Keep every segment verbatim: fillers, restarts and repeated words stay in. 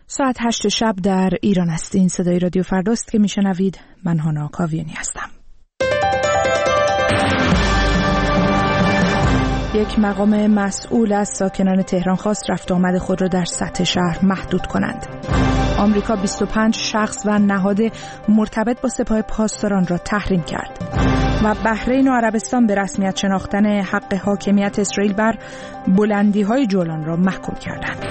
ساعت هشت شب در ایران است. این صدای رادیو فرداست که میشنوید. من هانا کاویانی هستم. یک مقام مسئول از ساکنان تهران خواست رفت آمد خود را در سطح شهر محدود کنند. آمریکا بیست و پنج شخص و نهاد مرتبط با سپاه پاسداران را تحریم کرد. و بحرین و عربستان به رسمیت شناختن حق حاکمیت اسرائیل بر بلندی‌های جولان را محکوم کردند.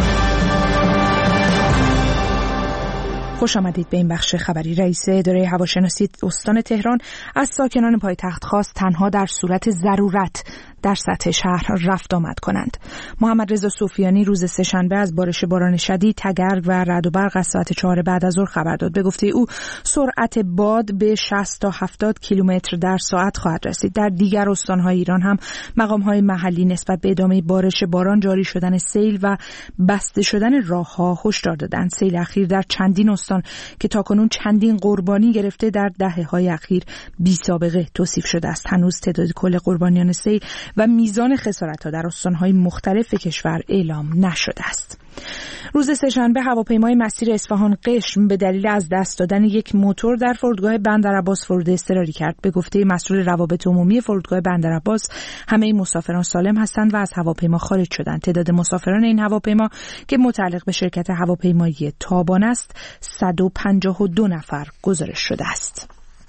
خوش آمدید به این بخش خبری. رئیس اداره هواشناسی استان تهران از ساکنان پایتخت خواست تنها در صورت ضرورت در سطح شهر رفت آمد کنند. محمد رضا سفیانی روز سه‌شنبه از بارش باران شدید، تگرگ و رعد و برق از ساعت چهار بعد از ظهر خبر داد. به گفته او سرعت باد به شصت تا هفتاد کیلومتر در ساعت خواهد رسید. در دیگر استان‌های ایران هم مقام‌های محلی نسبت به ادامه بارش باران، جاری شدن سیل و بسته شدن راه‌ها هشدار دادند. سیل اخیر در چندین استان که تاکنون چندین قربانی گرفته در دهه‌های اخیر بی‌سابقه توصیف شده است. هنوز تعداد کل قربانیان سیل و میزان خسارت‌ها در استان‌های مختلف کشور اعلام نشده است. روز سه‌شنبه هواپیمای مسیر اصفهان قشم به دلیل از دست دادن یک موتور در فرودگاه بندرعباس فرود اضطراری کرد. به گفته مسئول روابط عمومی فرودگاه بندرعباس همه مسافران سالم هستند و از هواپیما خارج شدند. تعداد مسافران این هواپیما که متعلق به شرکت هواپیمایی تابان است صد و پنجاه و دو نفر گزارش شده است.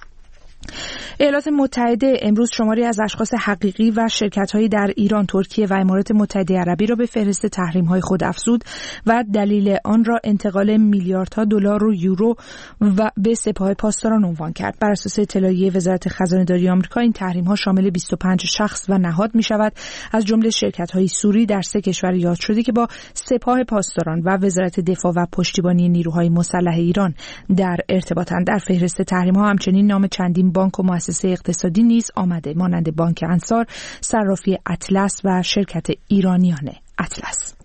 ایالات متحده امروز شماری از اشخاص حقیقی و شرکت‌هایی در ایران، ترکیه و امارات متحده عربی را به فهرست تحریم‌های خود افزود و دلیل آن را انتقال میلیاردها دلار و یورو و به سپاه پاسداران عنوان کرد. بر اساس اطلاعیه وزارت خزانه‌داری آمریکا این تحریم‌ها شامل بیست و پنج شخص و نهاد می‌شود، از جمله شرکت‌های سوری در سه کشور یاد شده که با سپاه پاسداران و وزارت دفاع و پشتیبانی نیروهای مسلح ایران در ارتباطند. در فهرست تحریم‌ها همچنین نام چندین بانک و مؤسسه اقتصادی نیز آمده، مانند بانک انصار، صرافی اطلس و شرکت ایرانیان اطلس.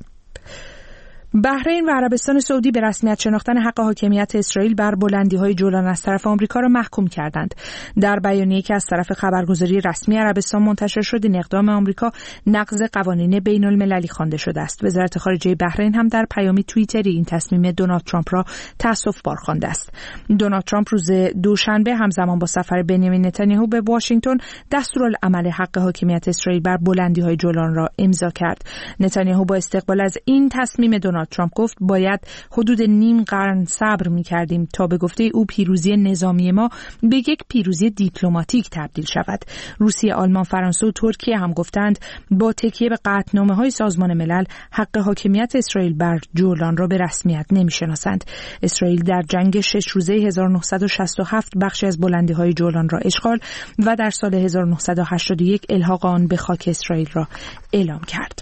بحرین و عربستان سعودی به رسمیت شناختن حق حاکمیت اسرائیل بر بلندی‌های جولان از طرف آمریکا را محکوم کردند. در بیانیه‌ای که از طرف خبرگزاری رسمی عربستان منتشر شد، این اقدام آمریکا نقض قوانین بین‌المللی خوانده شده است. وزارت خارجه بحرین هم در پیامی توییتری این تصمیم دونالد ترامپ را تأسف‌بار خوانده است. دونالد ترامپ روز دوشنبه همزمان با سفر بنیامین نتانیاهو به واشنگتن دستورالعمل حق حاکمیت اسرائیل بر بلندی‌های جولان را امضا کرد. نتانیاهو با استقبال از این تصمیم دونالد ترامپ گفت باید حدود نیم قرن صبر می‌کردیم تا به گفته او پیروزی نظامی ما به یک پیروزی دیپلماتیک تبدیل شود. روسیه، آلمان، فرانسه و ترکیه هم گفتند با تکیه به قطعنامه‌های سازمان ملل حق حاکمیت اسرائیل بر جولان را به رسمیت نمی‌شناسند. اسرائیل در جنگ شش روزه هزار و نهصد و شصت و هفت بخشی از بلندی‌های جولان را اشغال و در سال هزار و نهصد و هشتاد و یک الحاق آن به خاک اسرائیل را اعلام کرد.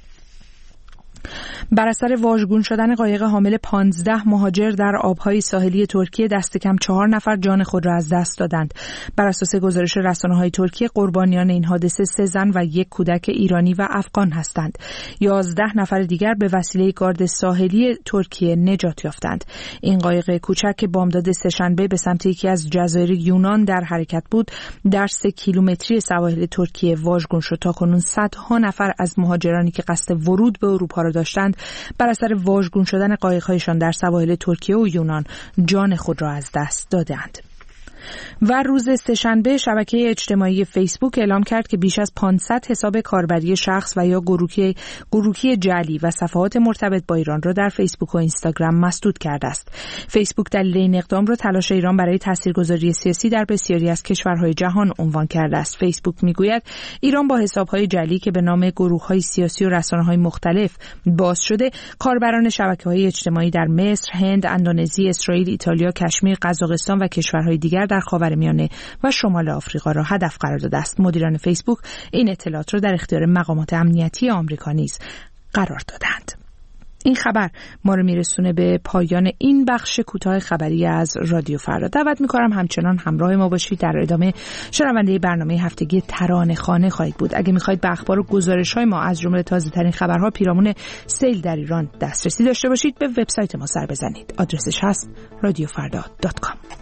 بر اثر واژگون شدن قایق حامل پانزده مهاجر در آبهای ساحلی ترکیه دست کم چهار نفر جان خود را از دست دادند. بر اساس گزارش رسانه‌های ترکیه قربانیان این حادثه سه زن و یک کودک ایرانی و افغان هستند. یازده نفر دیگر به وسیله گارد ساحلی ترکیه نجات یافتند. این قایق کوچک که بامداد سه‌شنبه به سمت یکی از جزایر یونان در حرکت بود، در سه کیلومتری سواحل ترکیه واژگون شد. تاکنون صدها نفر از مهاجرانی که قصد ورود به اروپا را داشتند بر اثر واژگون شدن قایق‌هایشان در سواحل ترکیه و یونان جان خود را از دست دادند. و روز سه‌شنبه شبکه اجتماعی فیسبوک اعلام کرد که بیش از پانصد حساب کاربری شخص و یا گروهی گروهی جعلی و صفحات مرتبط با ایران را در فیسبوک و اینستاگرام مسدود کرده است. فیسبوک دلیل این اقدام را تلاش ایران برای تاثیرگذاری سیاسی در بسیاری از کشورهای جهان عنوان کرده است. فیسبوک میگوید ایران با حساب‌های جعلی که به نام گروه‌های سیاسی و رسانه‌های مختلف باز شده، کاربران شبکه‌های اجتماعی در مصر، هند، اندونزی، اسرائیل، ایتالیا، کشمیر، قزاقستان و کشورهای دیگر در خاورمیانه و شمال آفریقا را هدف قرار داده است. مدیران فیسبوک این اطلاعات را در اختیار مقامات امنیتی آمریکا نیز قرار دادند. این خبر ما رو میرسونه به پایان این بخش کوتاه خبری از رادیو فردا. دعوت میکنم همچنان همراه ما باشید. در ادامه شنونده برنامه هفتگی ترانه‌خوانه خواهید بود. اگه میخواید به اخبار و گزارش‌های ما از جمله تازه‌ترین خبرها پیرامون سیل در ایران دسترسی داشته باشید، به وبسایت ما سر بزنید. آدرسش هست رادیو فردا دات کام.